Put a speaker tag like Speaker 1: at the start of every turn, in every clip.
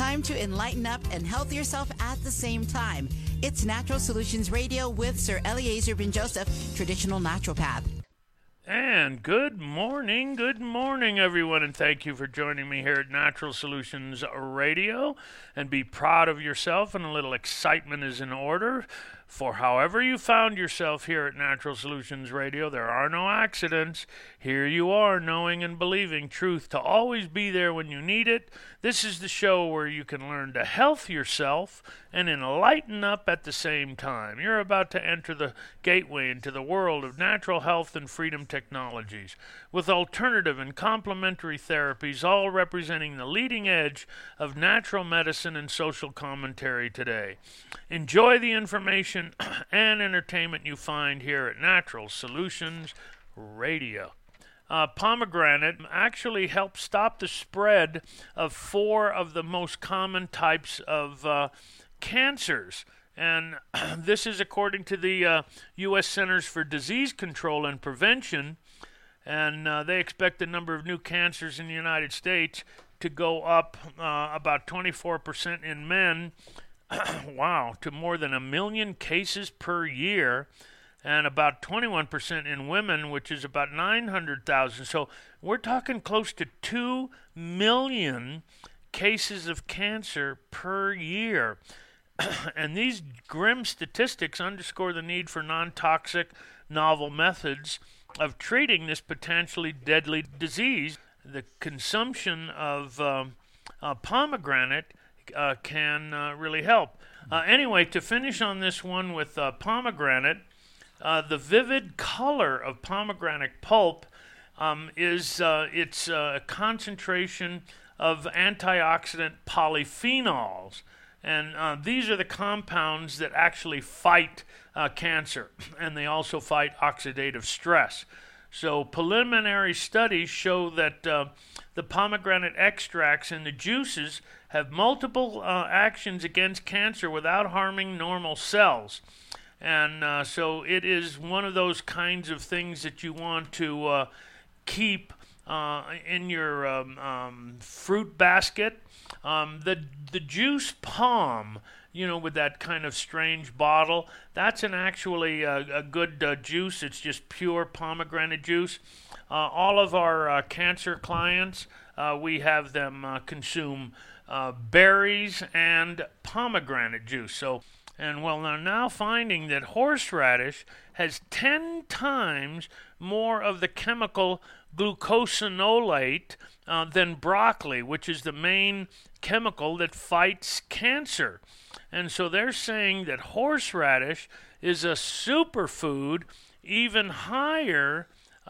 Speaker 1: Time to enlighten up and health yourself at the same time. It's Natural Solutions Radio with Sir Eliezer Ben Joseph, traditional naturopath.
Speaker 2: And good morning, everyone, and thank you for joining me here at Natural Solutions Radio. And be proud of yourself, and a little excitement is in order. For however you found yourself here at Natural Solutions Radio, there are no accidents. Here you are, knowing and believing truth to always be there when you need it. This is the show where you can learn to health yourself and enlighten up at the same time. You're about to enter the gateway into the world of natural health and freedom technologies, with alternative and complementary therapies, all representing the leading edge of natural medicine and social commentary today. Enjoy the information and entertainment you find here at Natural Solutions Radio. Pomegranate actually helps stop the spread of 4 of the most common types of cancers. And this is according to the U.S. Centers for Disease Control and Prevention. And they expect the number of new cancers in the United States to go up about 24% in men. Wow, to more than 1 million cases per year, and about 21% in women, which is about 900,000. So we're talking close to 2 million cases of cancer per year. And these grim statistics underscore the need for non-toxic, novel methods of treating this potentially deadly disease. The consumption of pomegranate can really help. Anyway, to finish on this one with pomegranate, the vivid color of pomegranate pulp is its concentration of antioxidant polyphenols. And these are the compounds that actually fight cancer, and they also fight oxidative stress. So preliminary studies show that the pomegranate extracts and the juices have multiple actions against cancer without harming normal cells. And so it is one of those kinds of things that you want to keep in your fruit basket. The juice palm, with that kind of strange bottle, that's actually a good juice. It's just pure pomegranate juice. All of our cancer clients, we have them consume berries and pomegranate juice. And they're now finding that horseradish has 10 times more of the chemical glucosinolate than broccoli, which is the main chemical that fights cancer. And so they're saying that horseradish is a superfood, even higher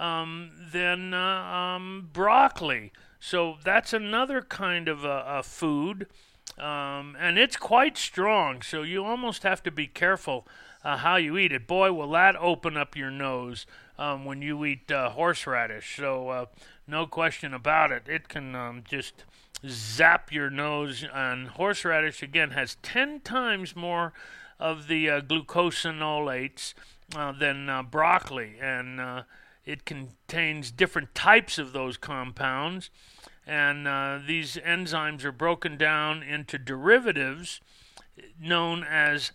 Speaker 2: than broccoli. So that's another kind of a food, and it's quite strong. So you almost have to be careful how you eat it. Boy, will that open up your nose when you eat horseradish. So no question about it. It can just zap your nose. And horseradish, again, has 10 times more of the glucosinolates than broccoli. And it contains different types of those compounds. And these enzymes are broken down into derivatives known as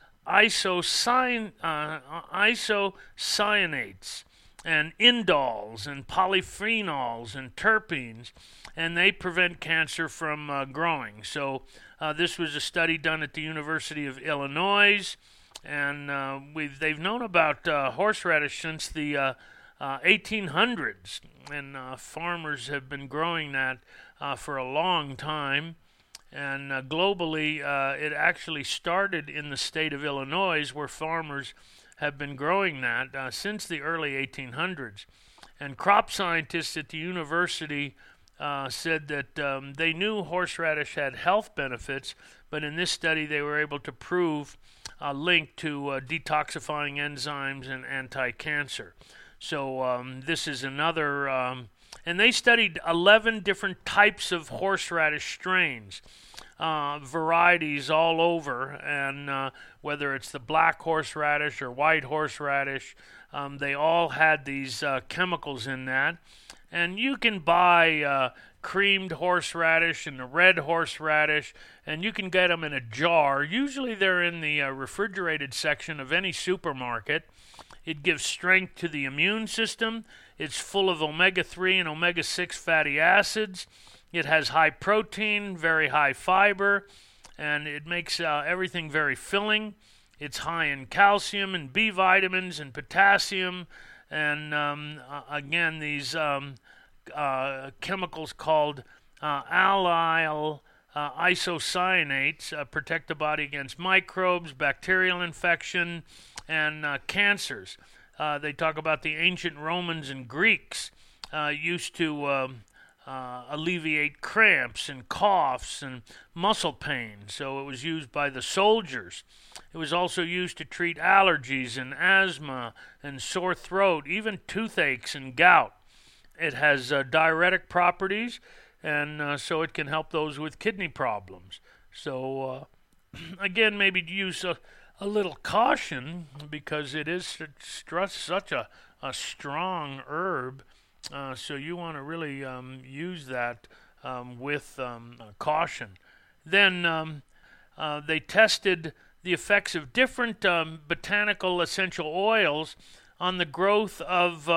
Speaker 2: isocyanates and indoles and polyphenols and terpenes, and they prevent cancer from growing. So this was a study done at the University of Illinois, and they've known about horseradish since the 1800s, and farmers have been growing that for a long time. And globally, it actually started in the state of Illinois, where farmers have been growing that since the early 1800s. And crop scientists at the university said that they knew horseradish had health benefits, but in this study they were able to prove a link to detoxifying enzymes and anti-cancer. So this is another, and they studied 11 different types of horseradish strains, varieties all over, and whether it's the black horseradish or white horseradish, they all had these chemicals in that. And you can buy creamed horseradish and the red horseradish, and you can get them in a jar. Usually they're in the refrigerated section of any supermarket. It gives strength to the immune system. It's full of omega-3 and omega-6 fatty acids. It has high protein, very high fiber, and it makes everything very filling. It's high in calcium and B vitamins and potassium, and again, these chemicals called allyl isocyanates protect the body against microbes, bacterial infection, and cancers. They talk about the ancient Romans and Greeks used to alleviate cramps and coughs and muscle pain, so it was used by the soldiers. It was also used to treat allergies and asthma and sore throat, even toothaches and gout. It has diuretic properties, and so it can help those with kidney problems. So again, maybe use a little caution because it is such a strong herb. So you want to really use that with caution. Then they tested the effects of different botanical essential oils on the growth of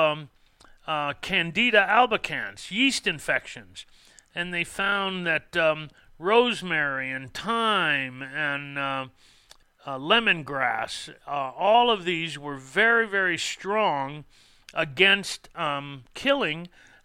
Speaker 2: Candida albicans, yeast infections. And they found that rosemary and thyme and lemongrass, all of these were very, very strong against killing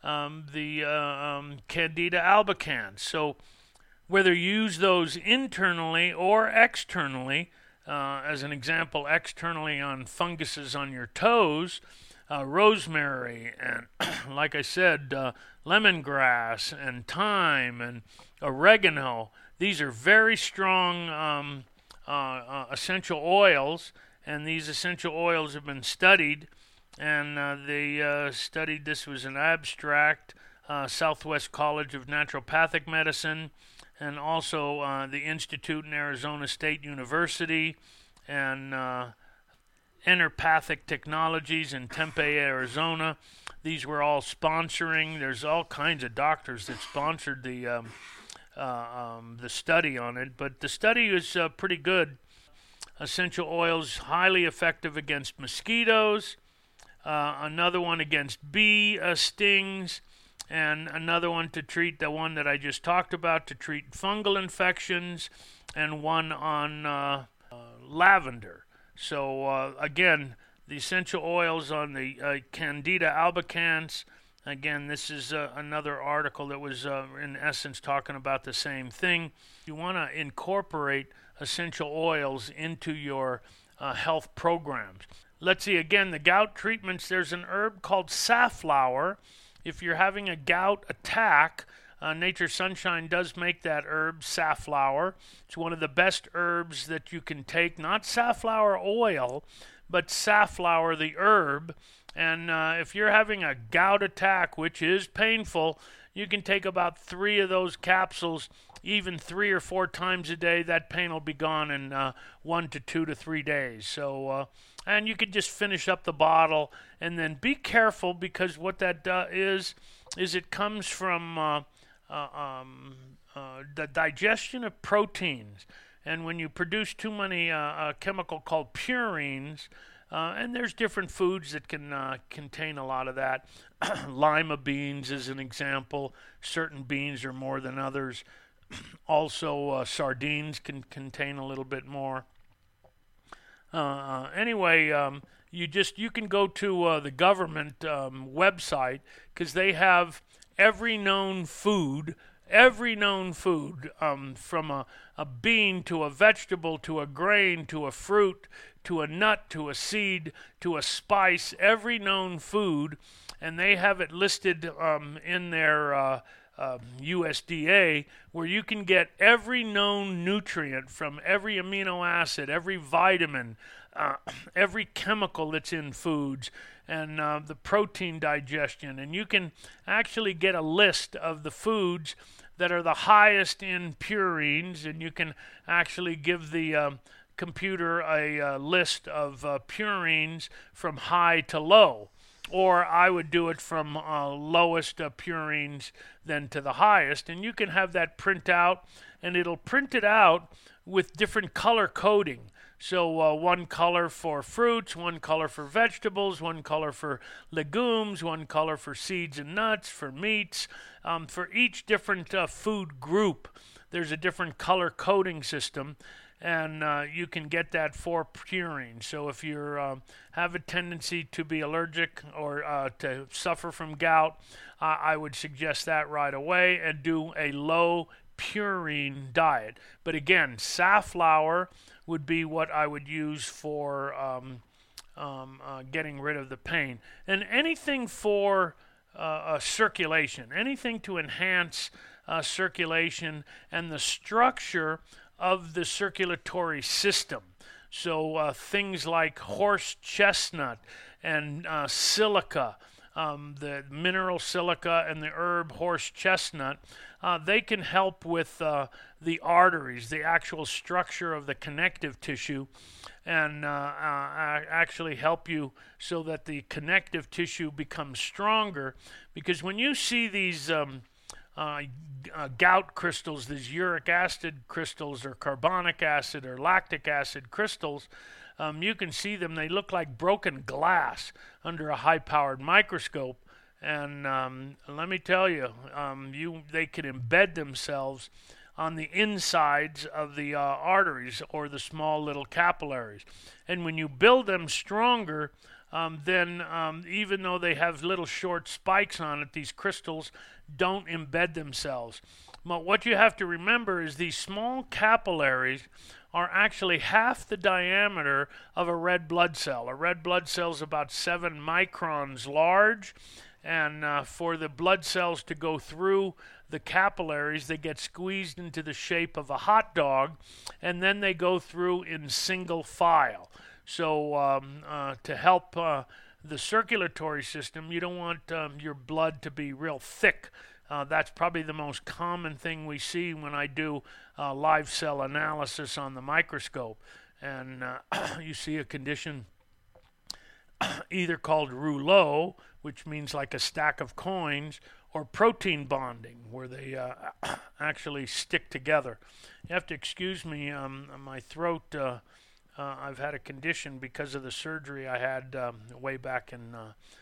Speaker 2: the Candida albicans. So whether you use those internally or externally, as an example, externally on funguses on your toes, rosemary and, like I said, lemongrass and thyme and oregano, these are very strong essential oils, and these essential oils have been studied. And they studied, this was an abstract, Southwest College of Naturopathic Medicine, and also the Institute in Arizona State University, and Enteropathic Technologies in Tempe, Arizona. These were all sponsoring. There's all kinds of doctors that sponsored the study on it, but the study is pretty good. Essential oils highly effective against mosquitoes. Another one against bee stings, and another one to treat the one that I just talked about, to treat fungal infections, and one on lavender. So again, the essential oils on the Candida albicans. Again, this is another article that was in essence talking about the same thing. You want to incorporate essential oils into your health programs. Let's see, again, the gout treatments. There's an herb called safflower. If you're having a gout attack, Nature Sunshine does make that herb, safflower. It's one of the best herbs that you can take. Not safflower oil, but safflower, the herb. And if you're having a gout attack, which is painful, you can take about 3 of those capsules, even 3 or 4 times a day. That pain will be gone in 1 to 2 to 3 days. So, and you could just finish up the bottle, and then be careful, because what that is it comes from the digestion of proteins. And when you produce too many a chemical called purines, and there's different foods that can contain a lot of that. Lima beans is an example. Certain beans are more than others. Also, sardines can contain a little bit more. Anyway, you can go to the government website, because they have every known food, from a bean to a vegetable to a grain to a fruit to a nut to a seed to a spice, every known food, and they have it listed in their USDA, where you can get every known nutrient from every amino acid, every vitamin, every chemical that's in foods, and the protein digestion. And you can actually get a list of the foods that are the highest in purines, and you can actually give the computer a list of purines from high to low. or I would do it from lowest purines then to the highest. And you can have that print out, and it'll print it out with different color coding. So one color for fruits, one color for vegetables, one color for legumes, one color for seeds and nuts, for meats. For each different food group, there's a different color coding system, and you can get that for purine. So if you have a tendency to be allergic or to suffer from gout, I would suggest that right away and do a low purine diet. But again, safflower would be what I would use for getting rid of the pain. And anything for circulation, anything to enhance circulation and the structure of the circulatory system. So things like horse chestnut and silica, the mineral silica and the herb horse chestnut, they can help with the arteries, the actual structure of the connective tissue, and actually help you so that the connective tissue becomes stronger. Because when you see these gout crystals, these uric acid crystals or carbonic acid or lactic acid crystals, you can see them. They look like broken glass under a high-powered microscope. And let me tell you, they can embed themselves on the insides of the arteries or the small little capillaries. And when you build them stronger, then even though they have little short spikes on it, these crystals don't embed themselves. But what you have to remember is these small capillaries are actually half the diameter of a red blood cell. A red blood cell is about 7 microns large, and for the blood cells to go through the capillaries, they get squeezed into the shape of a hot dog, and then they go through in single file. So to help the circulatory system, you don't want your blood to be real thick. That's probably the most common thing we see when I do live cell analysis on the microscope. And you see a condition either called rouleau, which means like a stack of coins, or protein bonding, where they actually stick together. You have to excuse me, my throat, I've had a condition because of the surgery I had way back in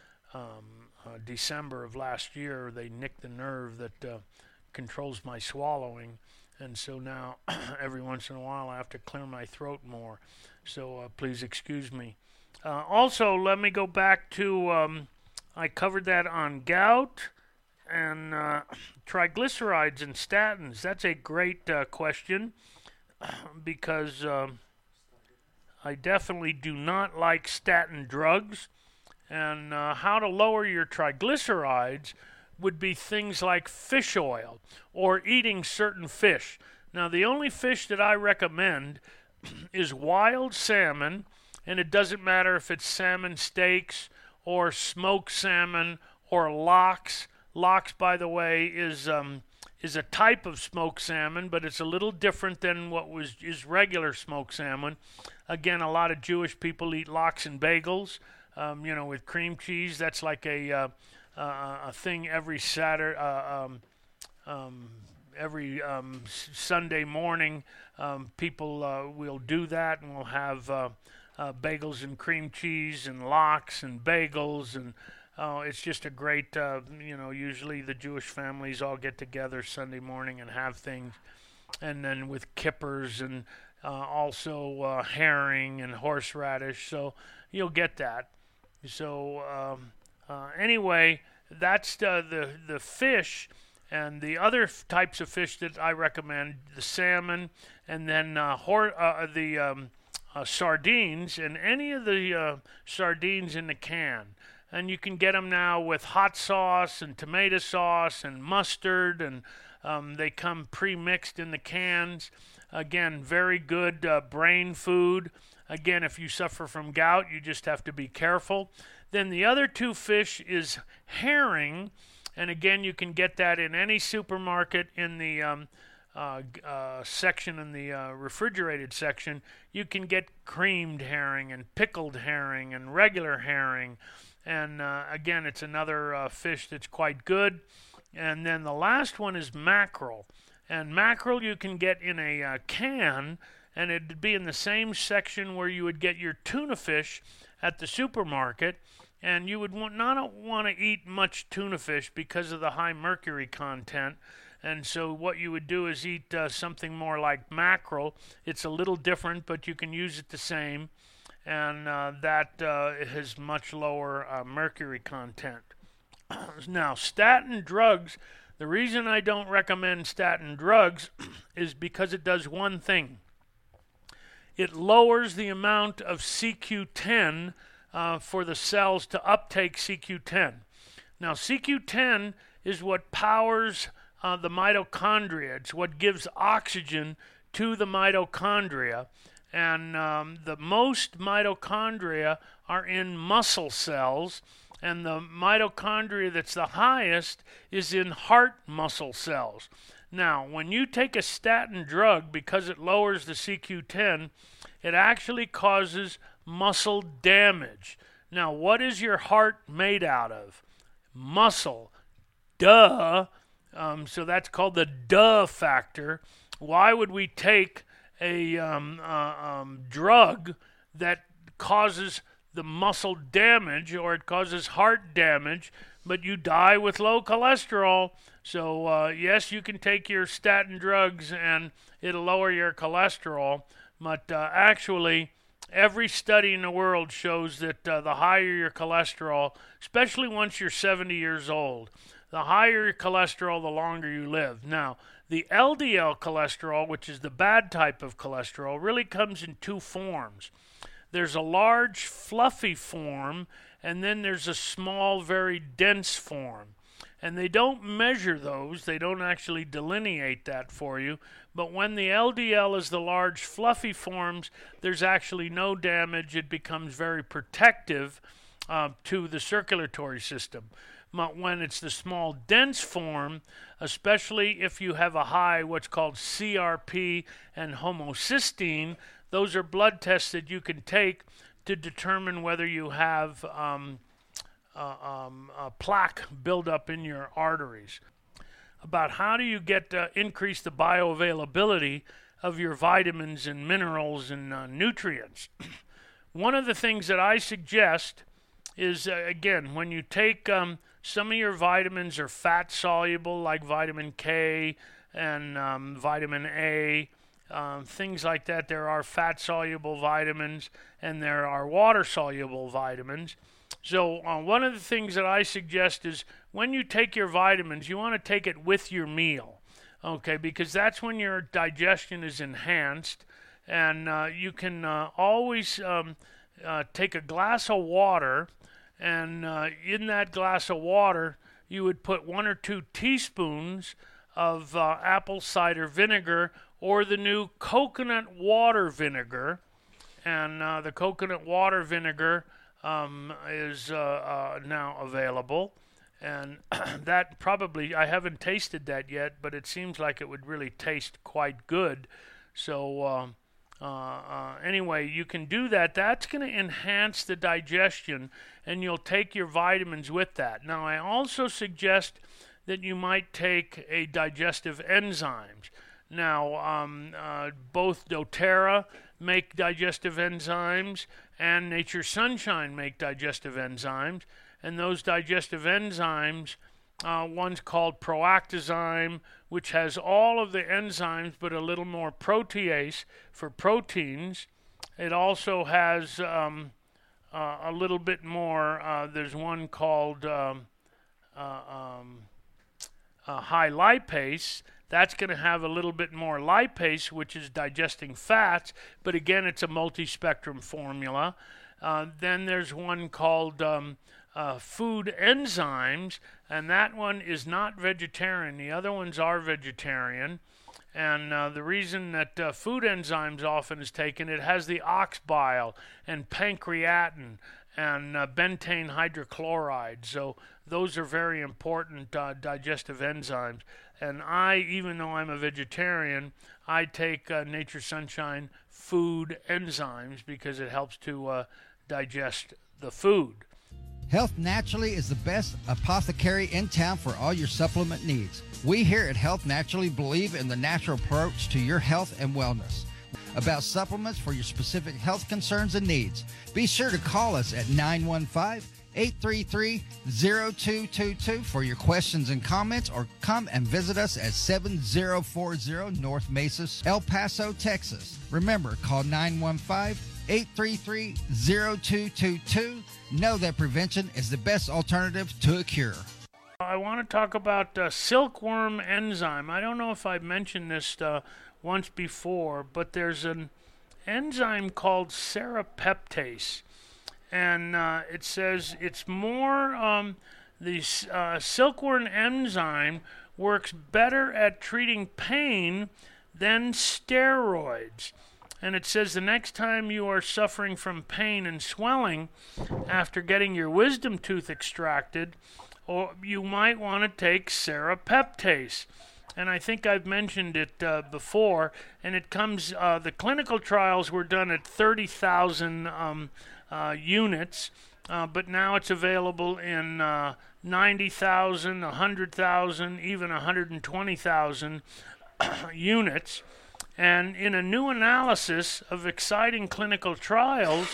Speaker 2: December of last year. They nicked the nerve that controls my swallowing, and so now every once in a while I have to clear my throat more. So please excuse me. Also, let me go back to, I covered that on gout and triglycerides and statins. That's a great question because I definitely do not like statin drugs. And how to lower your triglycerides would be things like fish oil or eating certain fish. Now, the only fish that I recommend is wild salmon, and it doesn't matter if it's salmon steaks or smoked salmon or lox. Lox, by the way, is a type of smoked salmon, but it's a little different than what is regular smoked salmon. Again, a lot of Jewish people eat lox and bagels, with cream cheese. That's like a thing every Saturday, every Sunday morning. People will do that, and we'll have bagels and cream cheese and lox and bagels, and it's just a great, usually the Jewish families all get together Sunday morning and have things, and then with kippers and also herring and horseradish, so you'll get that. So anyway, that's the fish, and the other types of fish that I recommend, the salmon, and then the sardines, and any of the sardines in the can. And you can get them now with hot sauce and tomato sauce and mustard, and they come pre-mixed in the cans. Again, very good brain food. Again, if you suffer from gout, you just have to be careful. Then the other two fish is herring, and again, you can get that in any supermarket in the section, in the refrigerated section. You can get creamed herring and pickled herring and regular herring. And again, it's another fish that's quite good. And then the last one is mackerel. And mackerel you can get in a can, and it'd be in the same section where you would get your tuna fish at the supermarket. And you would not want to eat much tuna fish because of the high mercury content. And so what you would do is eat something more like mackerel. It's a little different, but you can use it the same. And that has much lower mercury content. Now, statin drugs, the reason I don't recommend statin drugs is because it does one thing. It lowers the amount of CQ10 for the cells to uptake CQ10. Now, CQ10 is what powers the mitochondria. It's what gives oxygen to the mitochondria. And the most mitochondria are in muscle cells, and the mitochondria that's the highest is in heart muscle cells. Now, when you take a statin drug, because it lowers the CQ10, it actually causes muscle damage. Now, what is your heart made out of? Muscle. Duh. So that's called the duh factor. Why would we take a drug that causes the muscle damage, or it causes heart damage, but you die with low cholesterol? So yes, you can take your statin drugs and it'll lower your cholesterol, but actually every study in the world shows that the higher your cholesterol, especially once you're 70 years old, the higher your cholesterol, the longer you live. Now, the LDL cholesterol, which is the bad type of cholesterol, really comes in two forms. There's a large, fluffy form, and then there's a small, very dense form. And they don't measure those. They don't actually delineate that for you. But when the LDL is the large, fluffy forms, there's actually no damage. It becomes very protective to the circulatory system. But when it's the small, dense form, especially if you have a high what's called CRP and homocysteine, those are blood tests that you can take to determine whether you have plaque buildup in your arteries. About how do you get increase the bioavailability of your vitamins and minerals and nutrients. One of the things that I suggest is, again, when you take some of your vitamins are fat soluble, like vitamin K and vitamin A, things like that. There are fat soluble vitamins and there are water soluble vitamins. So one of the things that I suggest is when you take your vitamins, you want to take it with your meal, okay, because that's when your digestion is enhanced. And you can always take a glass of water, and in that glass of water, you would put 1 or 2 teaspoons of apple cider vinegar or the new coconut water vinegar. And the coconut water vinegar is now available. And that probably, I haven't tasted that yet, but it seems like it would really taste quite good. So anyway, you can do that. That's going to enhance the digestion, and you'll take your vitamins with that. Now, I also suggest that you might take a digestive enzymes. Now, both doTERRA make digestive enzymes, and Nature's Sunshine make digestive enzymes. And those digestive enzymes, one's called Proactozyme, which has all of the enzymes but a little more protease for proteins. It also has a little bit more. There's one called high lipase. That's going to have a little bit more lipase, which is digesting fats, but again, it's a multi-spectrum formula. Then there's one called food enzymes, and that one is not vegetarian. The other ones are vegetarian. And the reason that food enzymes often is taken, it has the ox bile and pancreatin and bentane hydrochloride. So those are very important digestive enzymes. And I, even though I'm a vegetarian, I take Nature's Sunshine food enzymes because it helps to digest the food.
Speaker 3: Health Naturally is the best apothecary in town for all your supplement needs. We here at Health Naturally believe in the natural approach to your health and wellness. About supplements for your specific health concerns and needs. Be sure to call us at 915-833-0222 for your questions and comments, or come and visit us at 7040 North Mesa, El Paso, Texas. Remember, call 915-833-0222. Know that prevention is the best alternative to a cure.
Speaker 2: I want to talk about silkworm enzyme. I don't know if I've mentioned this once before, but there's an enzyme called serrapeptase. And it says it's more, the silkworm enzyme works better at treating pain than steroids. And it says the next time you are suffering from pain and swelling after getting your wisdom tooth extracted, or you might want to take serrapeptase. And I think I've mentioned it before, and it comes, the clinical trials were done at 30,000 units, but now it's available in 90,000, 100,000, even 120,000 units. And in a new analysis of exciting clinical trials,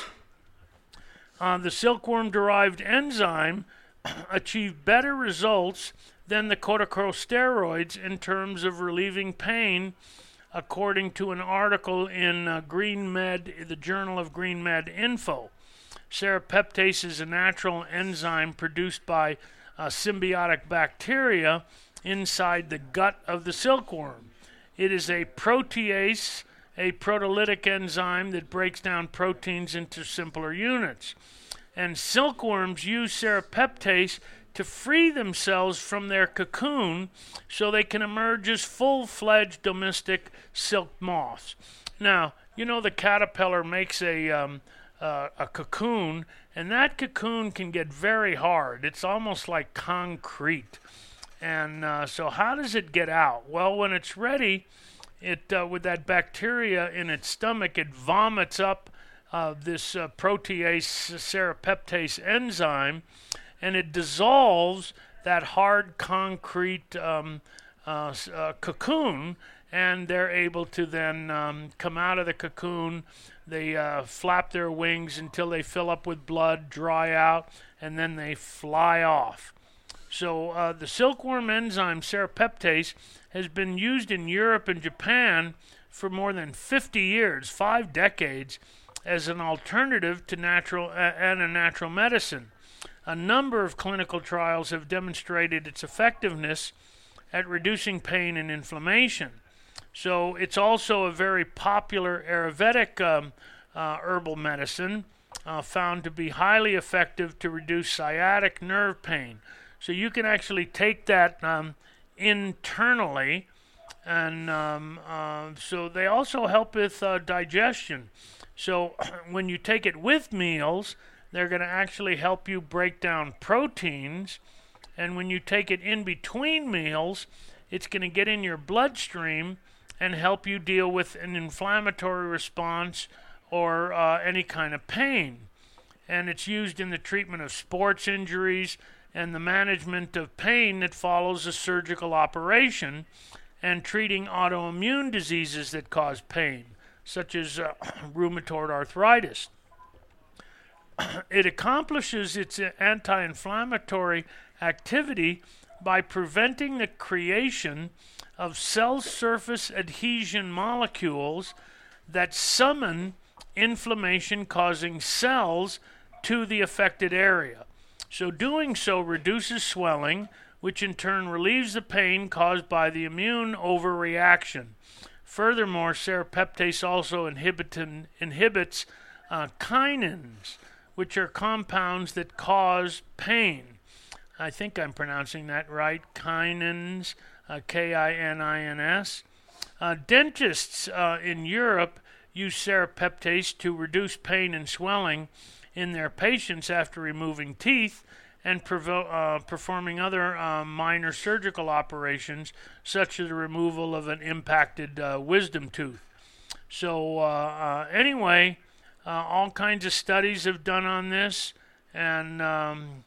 Speaker 2: the silkworm-derived enzyme achieved better results than the corticosteroids in terms of relieving pain, according to an article in GreenMed, the Journal of GreenMed Info. Serrapeptase is a natural enzyme produced by symbiotic bacteria inside the gut of the silkworm. It is a protease, a proteolytic enzyme that breaks down proteins into simpler units. And silkworms use serrapeptase to free themselves from their cocoon so they can emerge as full-fledged domestic silk moths. Now, you know the caterpillar makes a cocoon, and that cocoon can get very hard. It's almost like concrete. And so how does it get out? Well, when it's ready, it with that bacteria in its stomach, it vomits up this protease serrapeptase enzyme, and it dissolves that hard concrete cocoon, and they're able to then come out of the cocoon. They flap their wings until they fill up with blood, dry out, and then they fly off. So the silkworm enzyme serrapeptase has been used in Europe and Japan for more than 50 years, 5 decades, as an alternative to natural medicine. A number of clinical trials have demonstrated its effectiveness at reducing pain and inflammation. So it's also a very popular Ayurvedic herbal medicine, found to be highly effective to reduce sciatic nerve pain. So you can actually take that internally, and so they also help with digestion. So when you take it with meals, they're going to actually help you break down proteins, and when you take it in between meals, it's going to get in your bloodstream and help you deal with an inflammatory response or any kind of pain. And it's used in the treatment of sports injuries and the management of pain that follows a surgical operation, and treating autoimmune diseases that cause pain, such as rheumatoid arthritis. It accomplishes its anti-inflammatory activity by preventing the creation of cell surface adhesion molecules that summon inflammation-causing cells to the affected area. So doing so reduces swelling, which in turn relieves the pain caused by the immune overreaction. Furthermore, serrapeptase also inhibits kinins, which are compounds that cause pain. I think I'm pronouncing that right. Kinins, K-I-N-I-N-S. Dentists in Europe use serrapeptase to reduce pain and swelling in their patients after removing teeth and performing other minor surgical operations, such as the removal of an impacted wisdom tooth. So anyway, all kinds of studies have done on this, and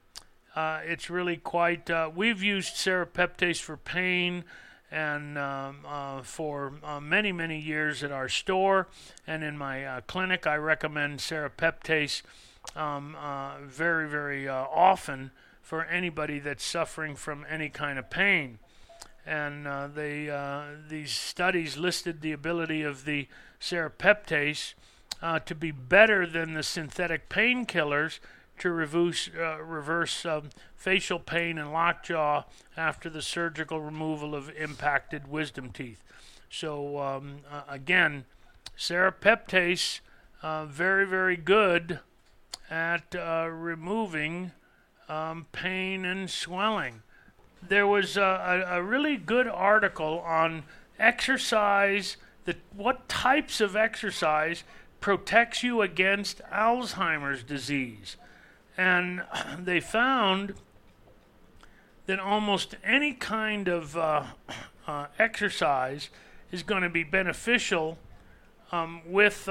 Speaker 2: It's really quite. We've used serapeptase for pain and for many, many years at our store and in my clinic. I recommend serapeptase very, very often for anybody that's suffering from any kind of pain. And these studies listed the ability of the serapeptase to be better than the synthetic painkillers to reverse facial pain and lockjaw after the surgical removal of impacted wisdom teeth. So again, serapeptase, very, very good at removing pain and swelling. There was a really good article on exercise, what types of exercise protects you against Alzheimer's disease. And they found that almost any kind of exercise is going to be beneficial with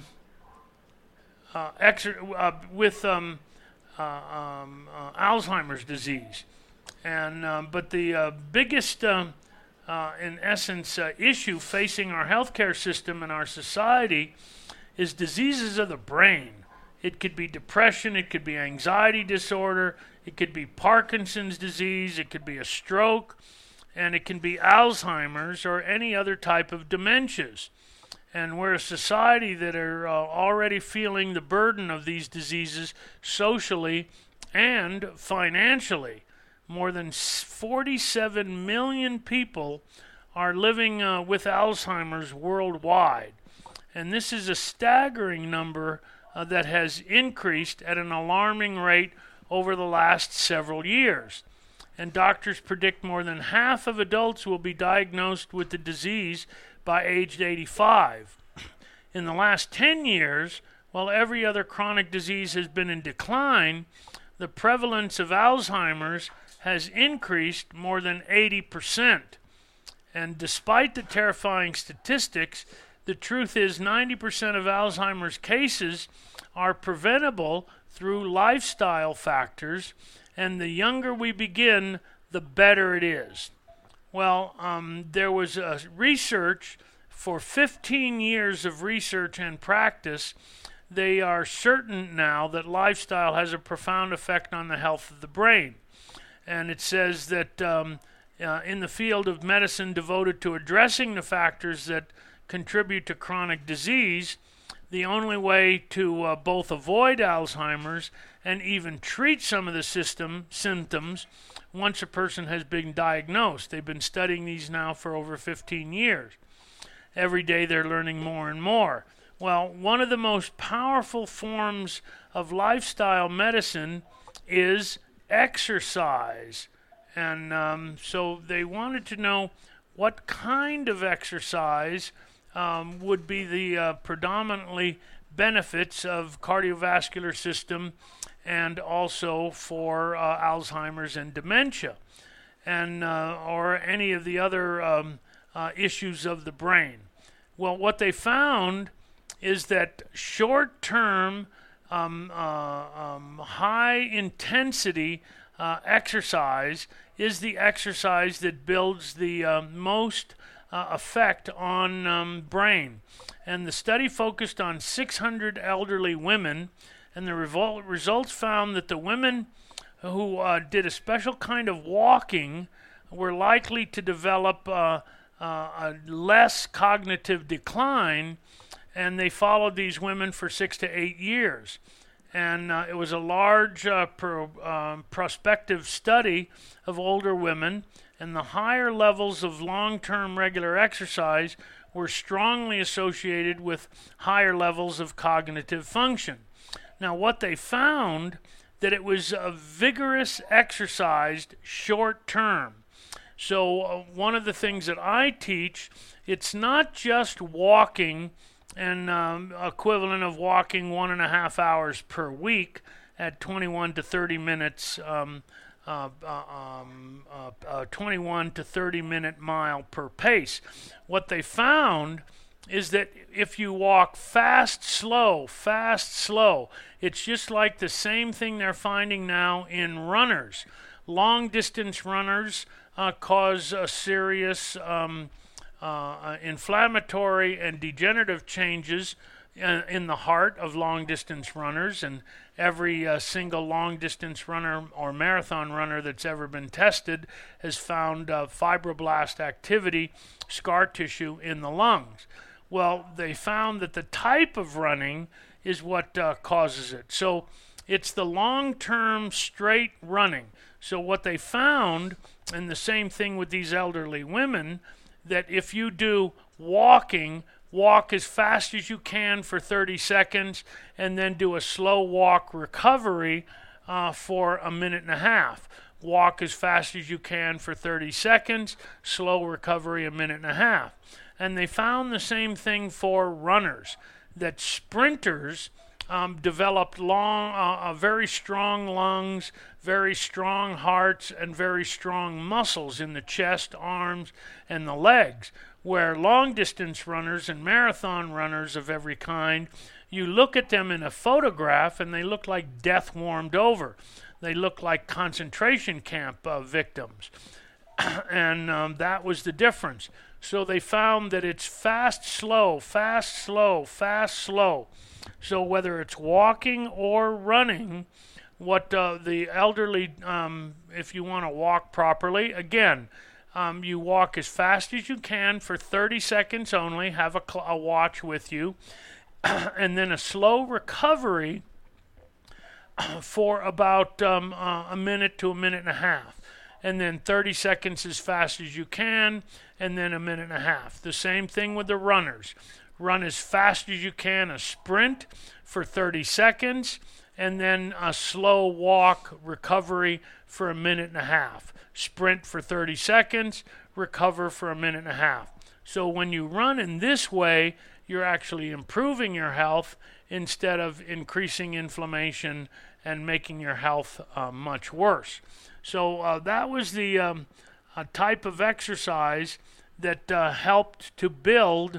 Speaker 2: Alzheimer's disease. And but the biggest, in essence, issue facing our healthcare system and our society is diseases of the brain. It could be depression, it could be anxiety disorder, it could be Parkinson's disease, it could be a stroke, and it can be Alzheimer's or any other type of dementias. And we're a society that are already feeling the burden of these diseases socially and financially. More than 47 million people are living with Alzheimer's worldwide. And this is a staggering number that has increased at an alarming rate over the last several years. And doctors predict more than half of adults will be diagnosed with the disease by age 85. In the last 10 years, while every other chronic disease has been in decline, the prevalence of Alzheimer's has increased more than 80%. And despite the terrifying statistics, the truth is 90% of Alzheimer's cases are preventable through lifestyle factors, and the younger we begin, the better it is. Well, there was a research for 15 years of research and practice. They are certain now that lifestyle has a profound effect on the health of the brain. And it says that in the field of medicine devoted to addressing the factors that contribute to chronic disease, the only way to both avoid Alzheimer's and even treat some of the symptoms once a person has been diagnosed. They've been studying these now for over 15 years. Every day they're learning more and more. Well, one of the most powerful forms of lifestyle medicine is exercise. And so they wanted to know what kind of exercise would be the predominantly benefits of cardiovascular system and also for Alzheimer's and dementia, and or any of the other issues of the brain. Well, what they found is that short-term, high-intensity exercise is the exercise that builds the most effect on brain. And the study focused on 600 elderly women, and the results found that the women who did a special kind of walking were likely to develop a less cognitive decline, and they followed these women for 6 to 8 years. And it was a large prospective study of older women, and the higher levels of long-term regular exercise were strongly associated with higher levels of cognitive function. Now, what they found, that it was a vigorous exercise short-term. So one of the things that I teach, it's not just walking and equivalent of walking 1.5 hours per week at 21 to 30 minutes, 21 to 30 minute mile per pace. What they found is that if you walk fast, slow, it's just like the same thing they're finding now in runners. Long-distance runners cause serious inflammatory and degenerative changes in the heart of long-distance runners, and every single long-distance runner or marathon runner that's ever been tested has found fibroblast activity, scar tissue in the lungs. Well, they found that the type of running is what causes it. So it's the long-term straight running. So what they found, and the same thing with these elderly women, that if you do walking, walk as fast as you can for 30 seconds, and then do a slow walk recovery for a minute and a half. Walk as fast as you can for 30 seconds, slow recovery a minute and a half. And they found the same thing for runners, that sprinters developed very strong lungs, very strong hearts, and very strong muscles in the chest, arms, and the legs, where long-distance runners and marathon runners of every kind, you look at them in a photograph and they look like death warmed over. They look like concentration camp victims. And that was the difference. So they found that it's fast, slow, fast, slow, fast, slow. So whether it's walking or running, what the elderly, if you want to walk properly, again, you walk as fast as you can for 30 seconds only, have a watch with you, and then a slow recovery for about a minute to a minute and a half. And then 30 seconds as fast as you can, and then a minute and a half. The same thing with the runners. Run as fast as you can, a sprint for 30 seconds, and then a slow walk recovery for a minute and a half. Sprint for 30 seconds, recover for a minute and a half. So when you run in this way, you're actually improving your health instead of increasing inflammation and making your health much worse. So that was the type of exercise that helped to build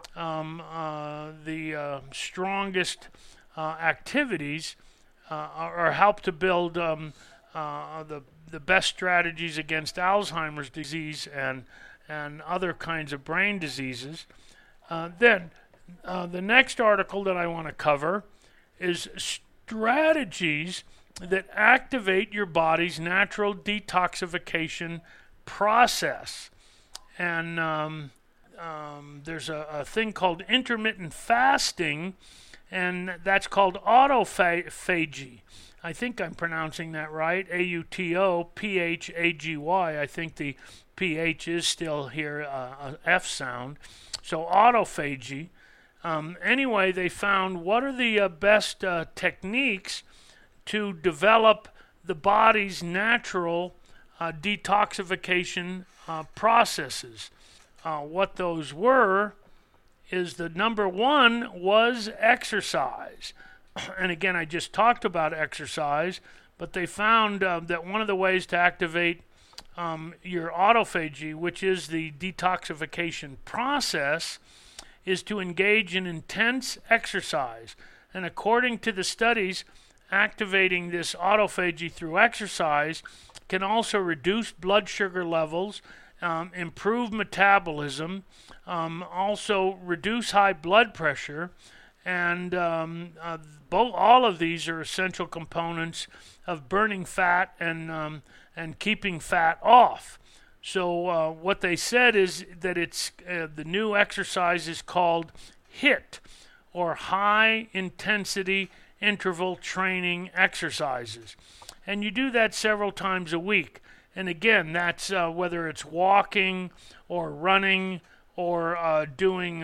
Speaker 2: the strongest activities or helped to build the best strategies against Alzheimer's disease and other kinds of brain diseases. Then the next article that I want to cover is strategies that activate your body's natural detoxification process. And there's a thing called intermittent fasting, and that's called autophagy. I think I'm pronouncing that right, AUTOPHAGY. I think the PH is still here, a F sound. So autophagy. Anyway, they found what are the best techniques to develop the body's natural detoxification processes. What those were is the number one was exercise. And again, I just talked about exercise, but they found that one of the ways to activate your autophagy, which is the detoxification process, is to engage in intense exercise. And according to the studies, activating this autophagy through exercise can also reduce blood sugar levels, improve metabolism, also reduce high blood pressure, and all of these are essential components of burning fat and keeping fat off. So what they said is that it's the new exercise is called HIIT, or high intensity interval training exercises, and you do that several times a week. And again, that's whether it's walking or running or doing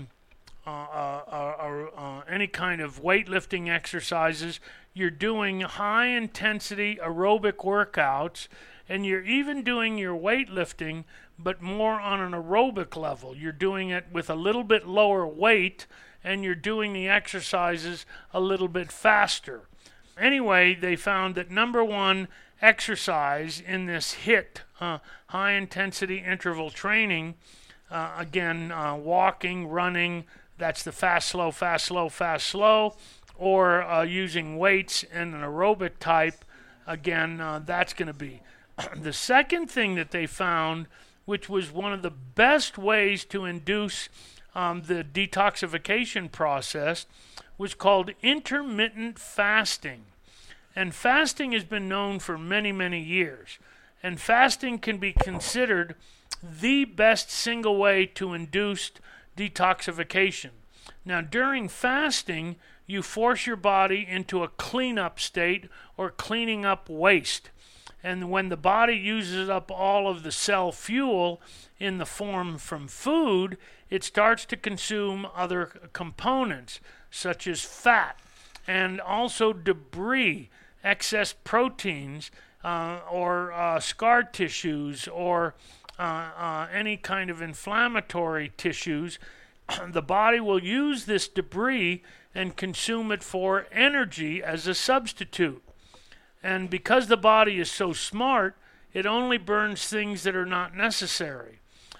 Speaker 2: any kind of weightlifting exercises. You're doing high-intensity aerobic workouts, and you're even doing your weightlifting, but more on an aerobic level. You're doing it with a little bit lower weight, and you're doing the exercises a little bit faster. Anyway, they found that number one exercise in this HIIT, high-intensity interval training, again, walking, running, that's the fast, slow, fast, slow, fast, slow, or using weights in an aerobic type, again, that's going to be. The second thing that they found, which was one of the best ways to induce the detoxification process, was called intermittent fasting. And fasting has been known for many, many years. And fasting can be considered the best single way to induce detoxification. Now, during fasting, you force your body into a cleanup state or cleaning up waste. And when the body uses up all of the cell fuel in the form from food, it starts to consume other components, such as fat and also debris, excess proteins, or scar tissues, or any kind of inflammatory tissues. The body will use this debris and consume it for energy as a substitute. And because the body is so smart, it only burns things that are not necessary.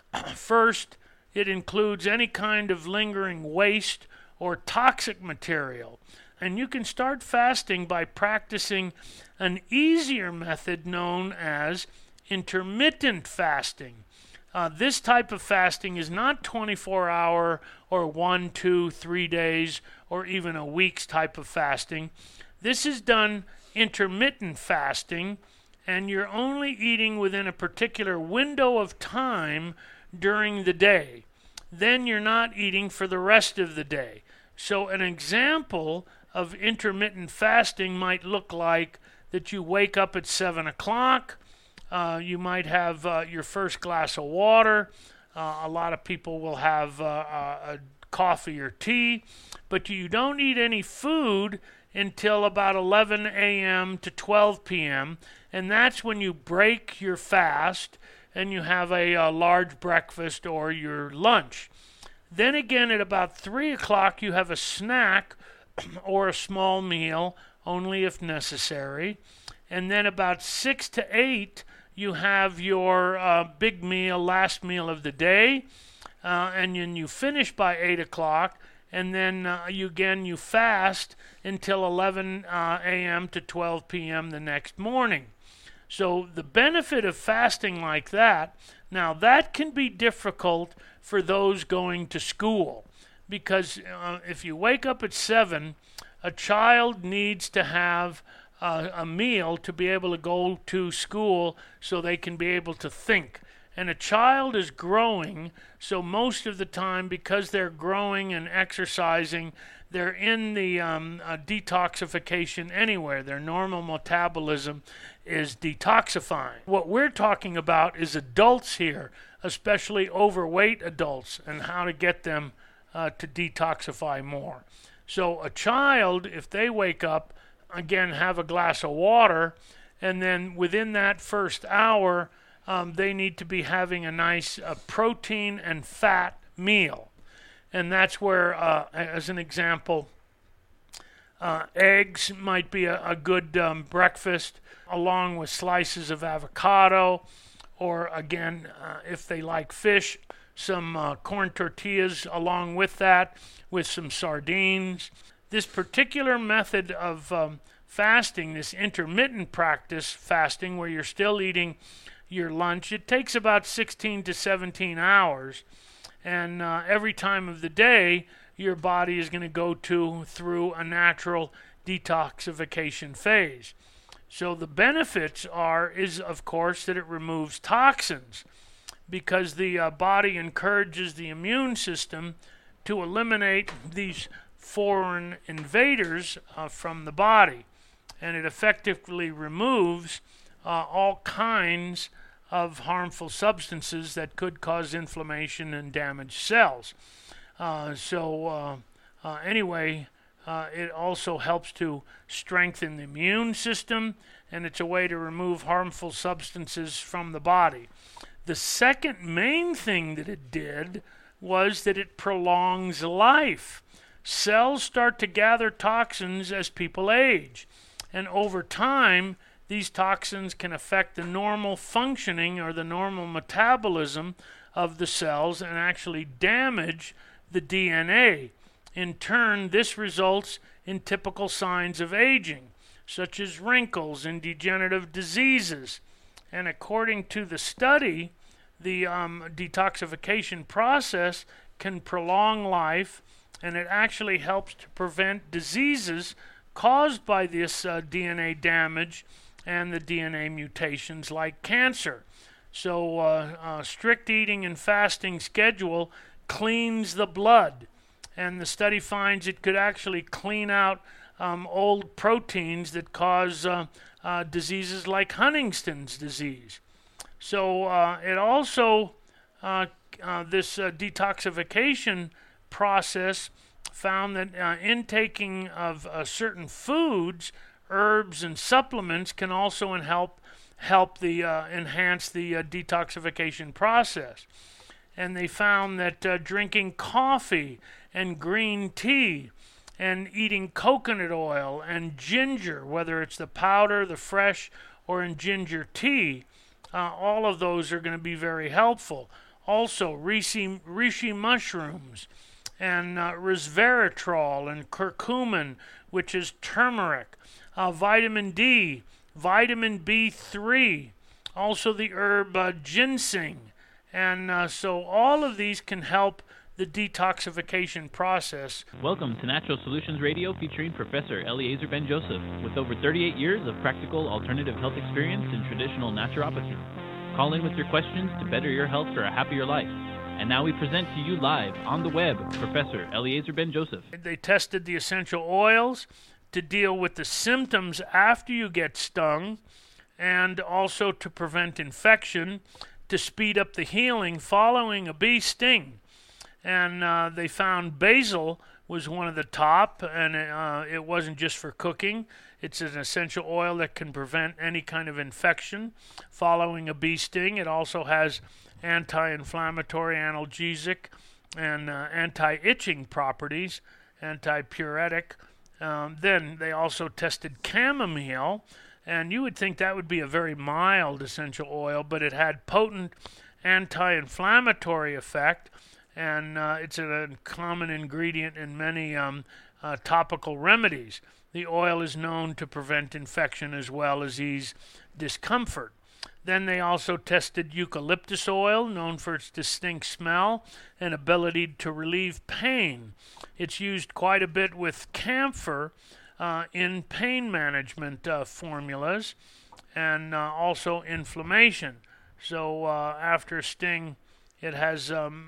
Speaker 2: First, it includes any kind of lingering waste or toxic material. And you can start fasting by practicing an easier method known as intermittent fasting. This type of fasting is not 24-hour or 1, 2, 3 days or even a week's type of fasting. This is done intermittent fasting, and you're only eating within a particular window of time during the day. Then you're not eating for the rest of the day. So an example of intermittent fasting might look like that you wake up at 7 o'clock. You might have your first glass of water. A lot of people will have a coffee or tea, but you don't eat any food until about 11 a.m. to 12 p.m., and that's when you break your fast and you have a large breakfast or your lunch. Then again at about 3 o'clock you have a snack or a small meal, only if necessary. And then about 6 to 8 you have your big meal, last meal of the day, and then you finish by 8 o'clock, and then you fast until 11 a.m. to 12 p.m. the next morning. So the benefit of fasting like that, now that can be difficult for those going to school, because if you wake up at 7, a child needs to have a meal to be able to go to school so they can be able to think. And a child is growing, so most of the time, because they're growing and exercising, they're in the detoxification anyway. Their normal metabolism is detoxifying. What we're talking about is adults here, especially overweight adults, and how to get them to detoxify more. So a child, if they wake up, again, have a glass of water, and then within that first hour, they need to be having a nice protein and fat meal. And that's where, as an example, eggs might be a good breakfast, along with slices of avocado, or again, if they like fish, some corn tortillas along with that, with some sardines. This particular method of fasting, this intermittent practice fasting, where you're still eating your lunch, it takes about 16 to 17 hours. And every time of the day, your body is going to go through a natural detoxification phase. So the benefits is of course that it removes toxins, because the body encourages the immune system to eliminate these foreign invaders from the body, and it effectively removes all kinds of harmful substances that could cause inflammation and damage cells. Anyway, it also helps to strengthen the immune system, and it's a way to remove harmful substances from the body. The second main thing that it did was that it prolongs life. Cells start to gather toxins as people age, and over time, these toxins can affect the normal functioning or the normal metabolism of the cells and actually damage the DNA. In turn, this results in typical signs of aging, such as wrinkles and degenerative diseases. And according to the study, the detoxification process can prolong life, and it actually helps to prevent diseases caused by this DNA damage and the DNA mutations like cancer. So strict eating and fasting schedule cleans the blood, and the study finds it could actually clean out old proteins that cause diseases like Huntington's disease. So it also, this detoxification process found that intaking of certain foods, herbs, and supplements can also help enhance the detoxification process. And they found that drinking coffee and green tea and eating coconut oil and ginger, whether it's the powder, the fresh, or in ginger tea, all of those are going to be very helpful. Also, reishi mushrooms and resveratrol and curcumin, which is turmeric, vitamin D, vitamin B3, also the herb ginseng. And so all of these can help the detoxification process.
Speaker 4: Welcome to Natural Solutions Radio, featuring Professor Eliezer Ben-Joseph, with over 38 years of practical alternative health experience in traditional naturopathy. Call in with your questions to better your health for a happier life. And now we present to you live on the web, Professor Eliezer Ben-Joseph.
Speaker 2: They tested the essential oils to deal with the symptoms after you get stung, and also to prevent infection, to speed up the healing following a bee sting. And they found basil was one of the top, and it wasn't just for cooking. It's an essential oil that can prevent any kind of infection following a bee sting. It also has anti-inflammatory, analgesic, and anti-itching properties, antipyretic. Then they also tested chamomile, and you would think that would be a very mild essential oil, but it had potent anti-inflammatory effect, and it's a common ingredient in many topical remedies. The oil is known to prevent infection as well as ease discomfort. Then they also tested eucalyptus oil, known for its distinct smell and ability to relieve pain. It's used quite a bit with camphor in pain management formulas, and also inflammation. So after a sting, it has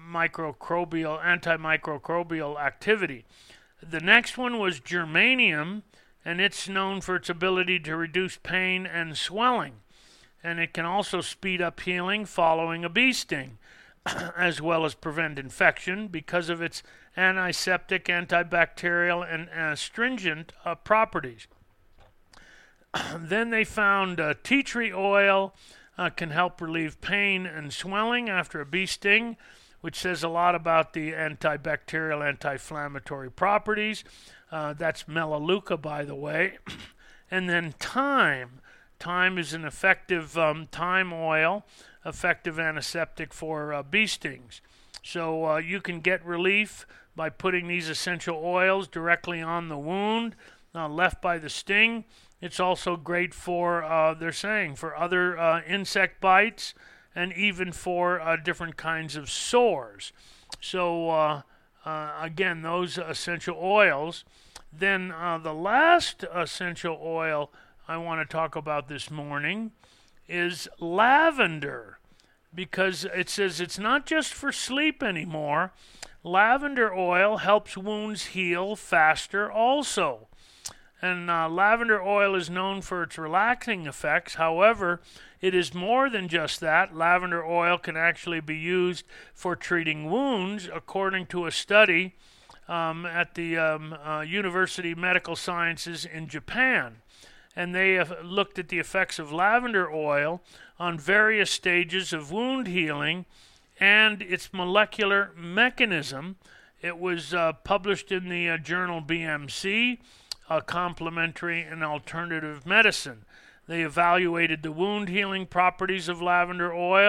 Speaker 2: antimicrobial activity. The next one was germanium, and it's known for its ability to reduce pain and swelling. And it can also speed up healing following a bee sting, as well as prevent infection because of its antiseptic, antibacterial, and astringent properties. Then they found tea tree oil can help relieve pain and swelling after a bee sting, which says a lot about the antibacterial, anti-inflammatory properties. That's Melaleuca, by the way. And then thyme. Thyme is an effective thyme oil, effective antiseptic for bee stings. So you can get relief by putting these essential oils directly on the wound left by the sting. It's also great for, they're saying, for other insect bites and even for different kinds of sores. So again, those essential oils. Then the last essential oil I want to talk about this morning is lavender, because it says it's not just for sleep anymore. Lavender oil helps wounds heal faster also. And lavender oil is known for its relaxing effects. However, it is more than just that. Lavender oil can actually be used for treating wounds, according to a study at the University of Medical Sciences in Japan. And they have looked at the effects of lavender oil on various stages of wound healing and its molecular mechanism. It was published in the journal BMC, Complementary and Alternative Medicine. They evaluated the wound healing properties of lavender oil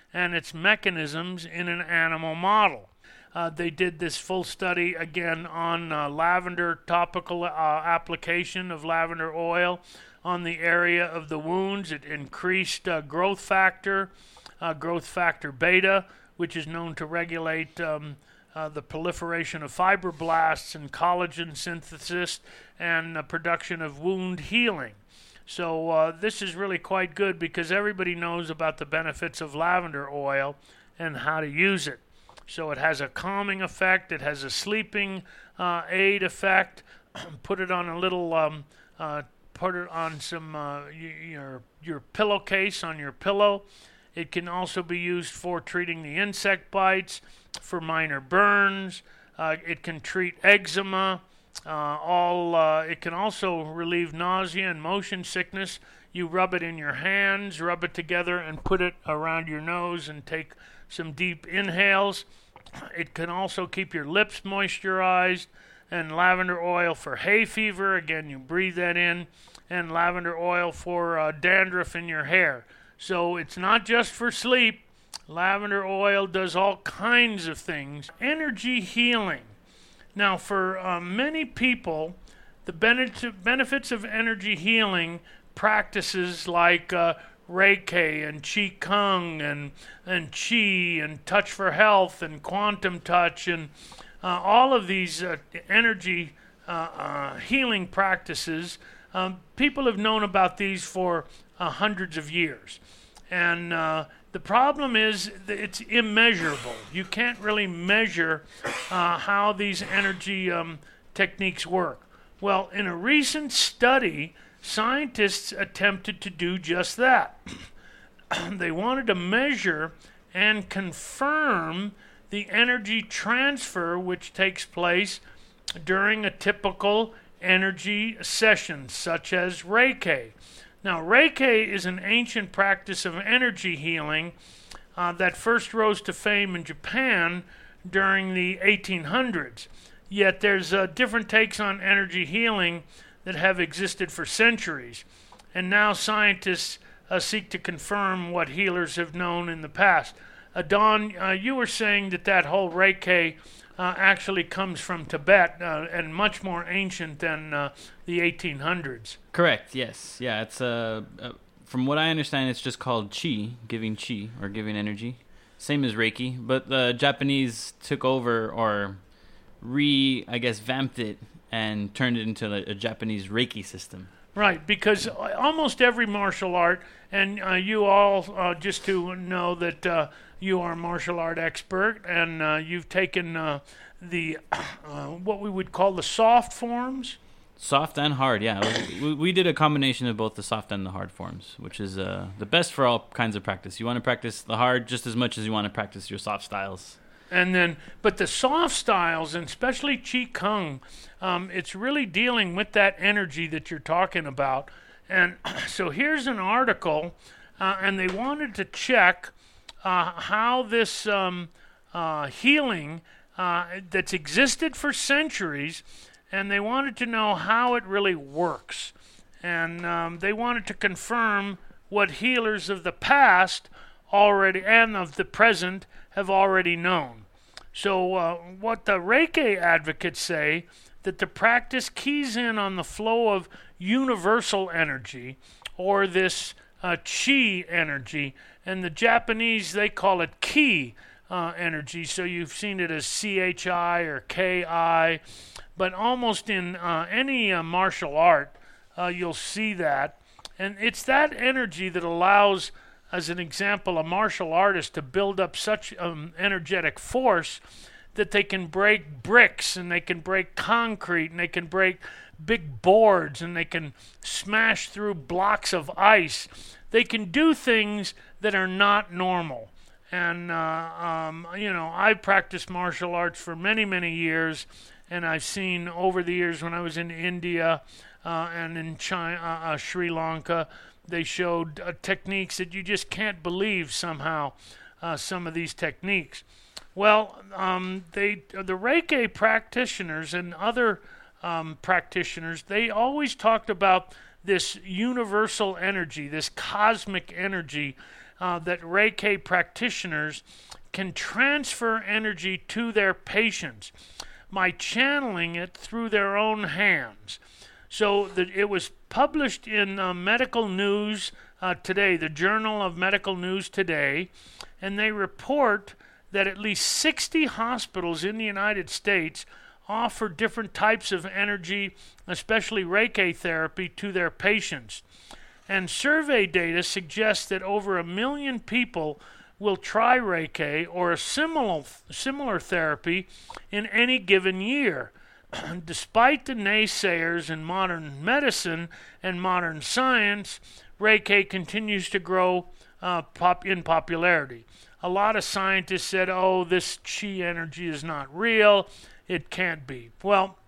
Speaker 2: and its mechanisms in an animal model. They did this full study again on lavender topical application of lavender oil on the area of the wounds. It increased growth factor beta, which is known to regulate the proliferation of fibroblasts and collagen synthesis and production of wound healing. So this is really quite good because everybody knows about the benefits of lavender oil and how to use it. So it has a calming effect. It has a sleeping aid effect. Put it on a little, put it on some your pillowcase on your pillow. It can also be used for treating the insect bites, for minor burns. It can treat eczema. It can also relieve nausea and motion sickness. You rub it in your hands, rub it together, and put it around your nose and take some deep inhales. It can also keep your lips moisturized. And lavender oil for hay fever, again, you breathe that in. And lavender oil for dandruff in your hair. So it's not just for sleep. Lavender oil does all kinds of things. Energy healing. Now, for many people, the benefits of energy healing practices like Reiki and Qi Kung and Qi and Touch for Health and Quantum Touch and all of these energy healing practices, people have known about these for hundreds of years. And the problem is that it's immeasurable. You can't really measure how these energy techniques work. Well, in a recent study, scientists attempted to do just that. They wanted to measure and confirm the energy transfer which takes place during a typical energy session, such as Reiki. Now, Reiki is an ancient practice of energy healing that first rose to fame in Japan during the 1800s. Yet there's different takes on energy healing that have existed for centuries. And now scientists seek to confirm what healers have known in the past. Don, you were saying that whole Reiki actually comes from Tibet and much more ancient than the 1800s.
Speaker 5: Correct, yes. Yeah, it's from what I understand, it's just called Qi, giving Qi, or giving energy. Same as Reiki, but the Japanese took over or vamped it and turned it into a Japanese Reiki system. Right,
Speaker 2: because almost every martial art, and you all, just to know that you are a martial art expert, and you've taken the what we would call the soft forms.
Speaker 5: Soft and hard, yeah. We did a combination of both the soft and the hard forms, which is the best for all kinds of practice. You want to practice the hard just as much as you want to practice your soft styles.
Speaker 2: And then, but the soft styles, and especially Qi Kung, it's really dealing with that energy that you're talking about. And so here's an article, and they wanted to check how this healing that's existed for centuries, and they wanted to know how it really works. And they wanted to confirm what healers of the past already and of the present have already known. So what the Reiki advocates say, that the practice keys in on the flow of universal energy, or this Qi energy, and the Japanese, they call it Ki energy, so you've seen it as CHI or KI, but almost in any martial art, you'll see that. And it's that energy that allows, as an example, a martial artist to build up such energetic force that they can break bricks, and they can break concrete, and they can break big boards, and they can smash through blocks of ice. They can do things that are not normal. And, I've practiced martial arts for many, many years, and I've seen over the years when I was in India and in China, Sri Lanka, they showed techniques that you just can't believe somehow, some of these techniques. Well, the Reiki practitioners and other practitioners, they always talked about this universal energy, this cosmic energy that Reiki practitioners can transfer energy to their patients by channeling it through their own hands. So that it was published in Medical News Today, the Journal of Medical News Today, and they report that at least 60 hospitals in the United States offer different types of energy, especially Reiki therapy, to their patients. And survey data suggests that over 1 million people will try Reiki or a similar therapy in any given year. Despite the naysayers in modern medicine and modern science, Reiki continues to grow in popularity. A lot of scientists said, oh, this chi energy is not real. It can't be. Well,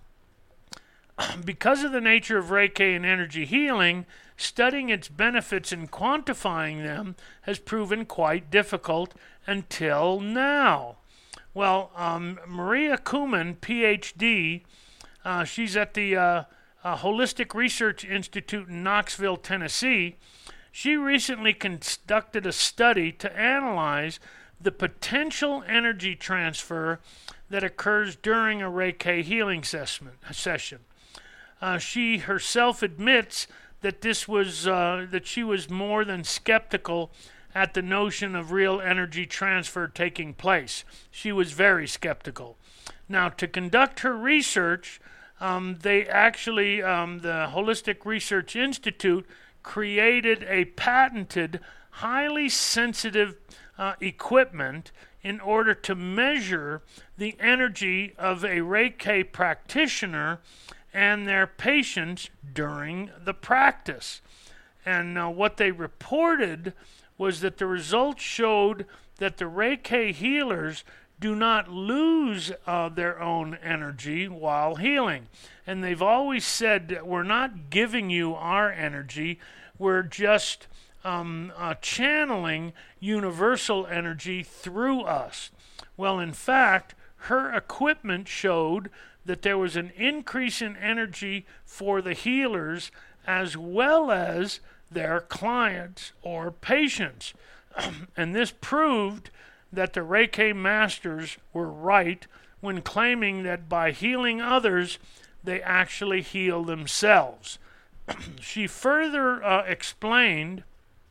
Speaker 2: because of the nature of Reiki and energy healing, studying its benefits and quantifying them has proven quite difficult until now. Well, Maria Kuman, PhD, she's at the Holistic Research Institute in Knoxville, Tennessee. She recently conducted a study to analyze the potential energy transfer that occurs during a Reiki healing session. She herself admits that that she was more than skeptical at the notion of real energy transfer taking place. She was very skeptical. Now, to conduct her research, they actually, the Holistic Research Institute, created a patented, highly sensitive equipment in order to measure the energy of a Reiki practitioner and their patients during the practice. And what they reported was that the results showed that the Reiki healers do not lose their own energy while healing. And they've always said that we're not giving you our energy, we're just channeling universal energy through us. Well, in fact, her equipment showed that there was an increase in energy for the healers as well as their clients or patients. And this proved that the Reiki masters were right when claiming that by healing others, they actually heal themselves. She further explained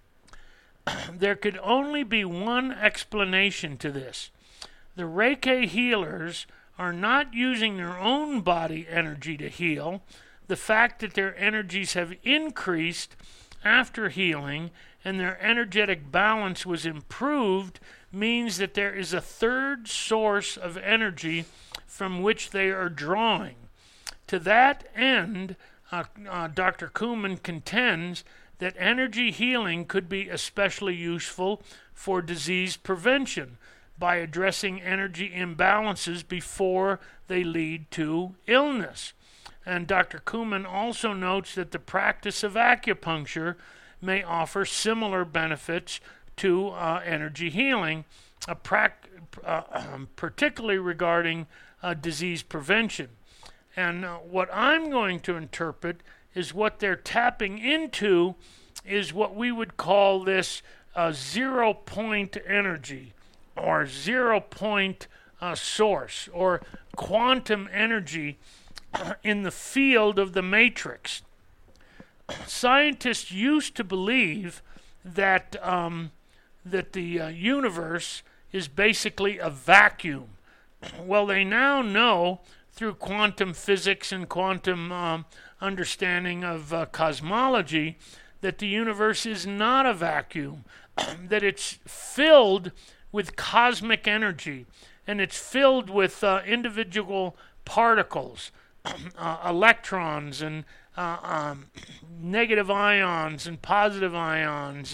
Speaker 2: there could only be one explanation to this. The Reiki healers are not using their own body energy to heal. The fact that their energies have increased after healing and their energetic balance was improved means that there is a third source of energy from which they are drawing. To that end, Dr. Kuman contends that energy healing could be especially useful for disease prevention by addressing energy imbalances before they lead to illness. And Dr. Kuman also notes that the practice of acupuncture may offer similar benefits to energy healing, particularly regarding disease prevention. And what I'm going to interpret is what they're tapping into is what we would call this 0-point energy or 0-point source or quantum energy in the field of the matrix. Scientists used to believe that the universe is basically a vacuum. Well, they now know through quantum physics and quantum understanding of cosmology that the universe is not a vacuum, that it's filled with cosmic energy, and it's filled with individual particles, electrons and negative ions and positive ions,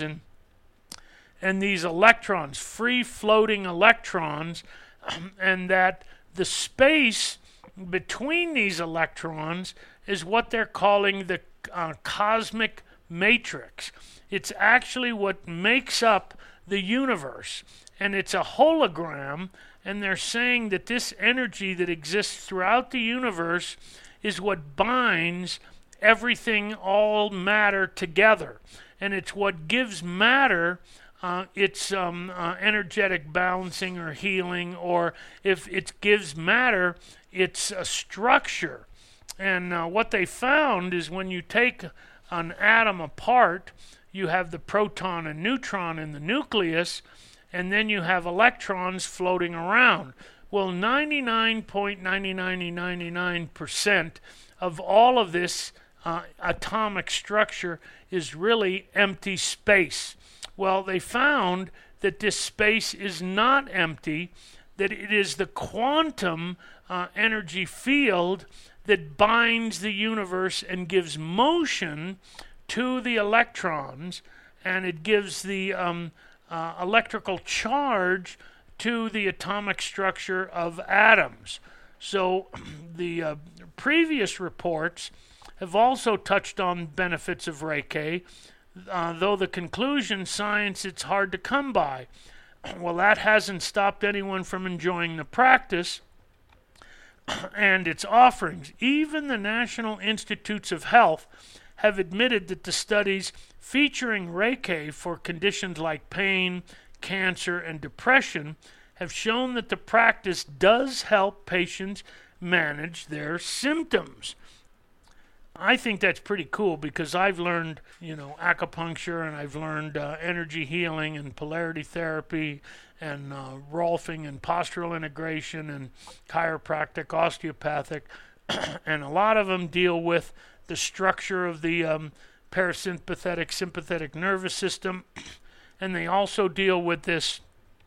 Speaker 2: and these electrons, free-floating electrons, and that the space between these electrons is what they're calling the cosmic matrix. It's actually what makes up the universe, and it's a hologram, and they're saying that this energy that exists throughout the universe is what binds everything, all matter together, and it's what gives matter it's energetic balancing or healing, or if it gives matter, it's a structure. And what they found is when you take an atom apart, you have the proton and neutron in the nucleus, and then you have electrons floating around. Well, 99.9999% of all of this atomic structure is really empty space. Well, they found that this space is not empty, that it is the quantum energy field that binds the universe and gives motion to the electrons, and it gives the electrical charge to the atomic structure of atoms. So the previous reports have also touched on benefits of Reiki, though the conclusion, science, it's hard to come by. Well, that hasn't stopped anyone from enjoying the practice and its offerings. Even the National Institutes of Health have admitted that the studies featuring Reiki for conditions like pain, cancer, and depression have shown that the practice does help patients manage their symptoms. I think that's pretty cool because I've learned, acupuncture, and I've learned energy healing and polarity therapy and Rolfing and postural integration and chiropractic, osteopathic, and a lot of them deal with the structure of the parasympathetic, sympathetic nervous system, and they also deal with this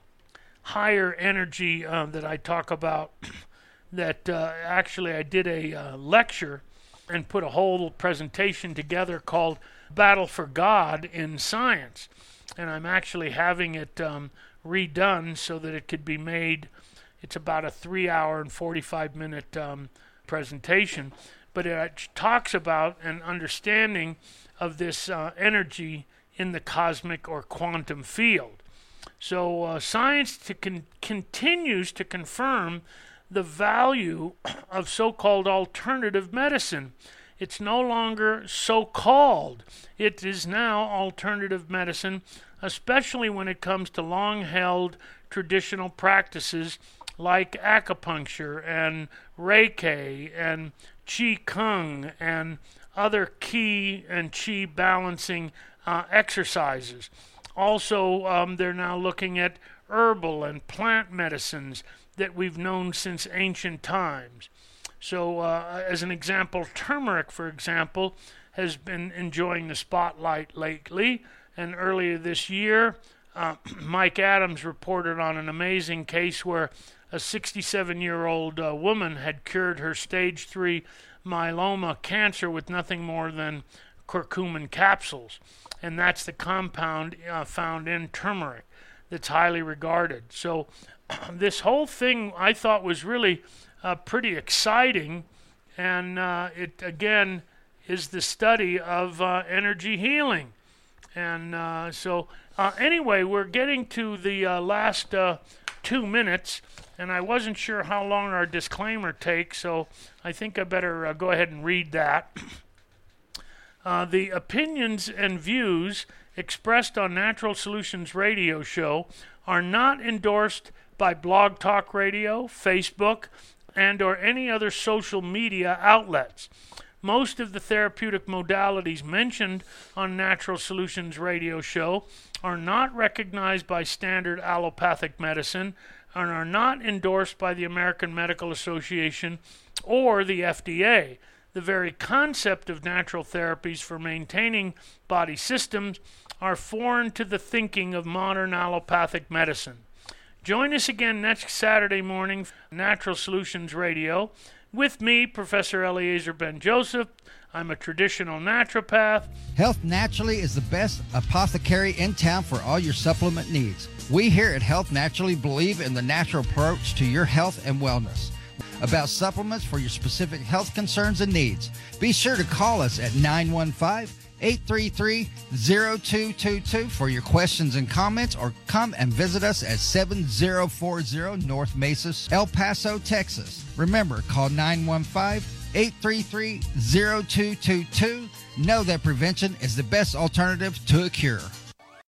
Speaker 2: higher energy that I talk about, that actually I did a lecture and put a whole presentation together called Battle for God in Science. And I'm actually having it redone so that it could be made. It's about a 3-hour and 45-minute presentation. But it talks about an understanding of this energy in the cosmic or quantum field. So science continues to confirm the value of so-called alternative medicine. It's no longer so-called. It is now alternative medicine, especially when it comes to long-held traditional practices like acupuncture and Reiki and Qi Kung and other Qi and Qi balancing exercises. Also, they're now looking at herbal and plant medicines that we've known since ancient times. So, as an example, turmeric, for example, has been enjoying the spotlight lately. And earlier this year, Mike Adams reported on an amazing case where a 67-year-old woman had cured her stage 3 myeloma cancer with nothing more than curcumin capsules. And that's the compound found in turmeric that's highly regarded. So this whole thing I thought was really pretty exciting, and it again is the study of energy healing. And anyway, we're getting to the last 2 minutes, and I wasn't sure how long our disclaimer takes, so I think I better go ahead and read that. The opinions and views expressed on Natural Solutions Radio Show are not endorsed by Blog Talk Radio, Facebook, and or any other social media outlets. Most of the therapeutic modalities mentioned on Natural Solutions Radio Show are not recognized by standard allopathic medicine and are not endorsed by the American Medical Association or the FDA. The very concept of natural therapies for maintaining body systems are foreign to the thinking of modern allopathic medicine. Join us again next Saturday morning, Natural Solutions Radio, with me, Professor Eliezer Ben-Joseph. I'm a traditional naturopath.
Speaker 3: Health Naturally is the best apothecary in town for all your supplement needs. We here at Health Naturally believe in the natural approach to your health and wellness. About supplements for your specific health concerns and needs. Be sure to call us at 915-833-0222 for your questions and comments, or come and visit us at 7040 North Mesa, El Paso, Texas. Remember, call 915-833-0222. Know that prevention is the best alternative to a cure.